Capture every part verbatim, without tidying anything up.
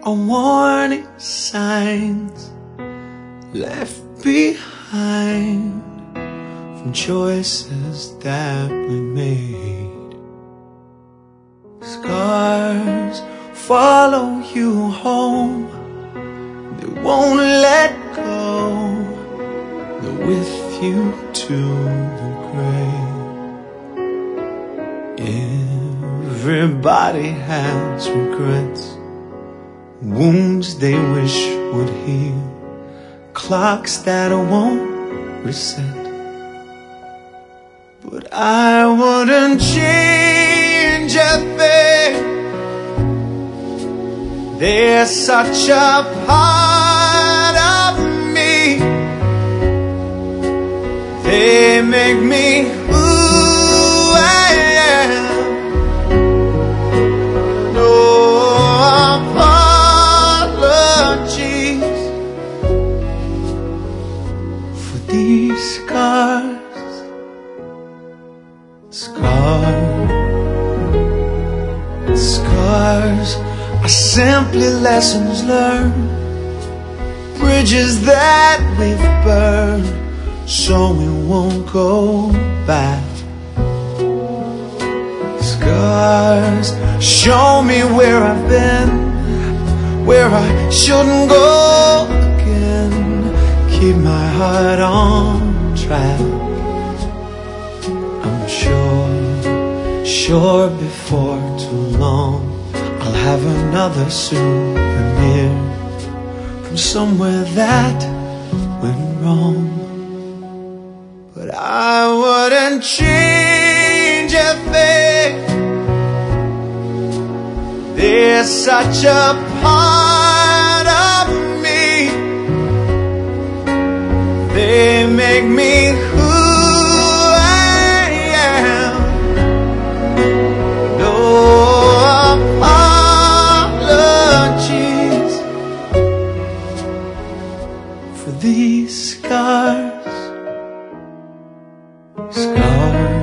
are warning signs left behind from choices that we made. Scars follow you home, they won't let go. They're with you to the grave. Everybody has regrets, wounds they wish would heal, clocks that won't reset. But I wouldn't change a thing. They're such a part of me. They make me who I am. No apologies for these scars. Scars, scars are simply lessons learned, bridges that we've burned so we won't go back. Scars show me where I've been, where I shouldn't go again. Keep my heart on track. I'm sure, sure before too long I'll have another souvenir from somewhere that went wrong. But I wouldn't change a thing. They're such a part of me. They make me who I am. No apologies for these scars. Scars.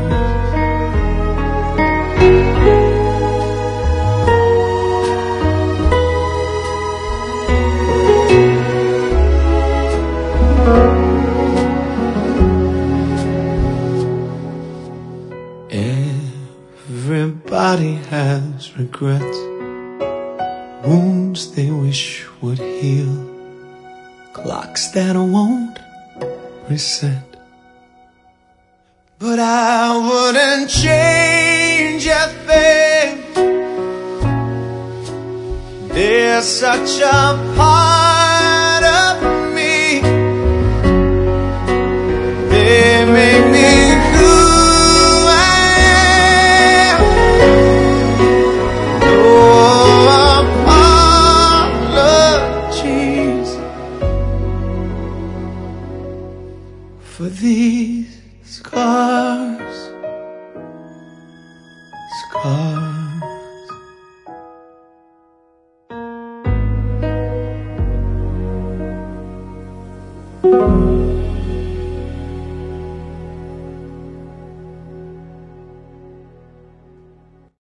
Everybody has regrets, wounds they wish would heal, clocks that won't reset. But I wouldn't change a thing. They're such a part of me. They make me who I am. No apologies for these scars. Scars.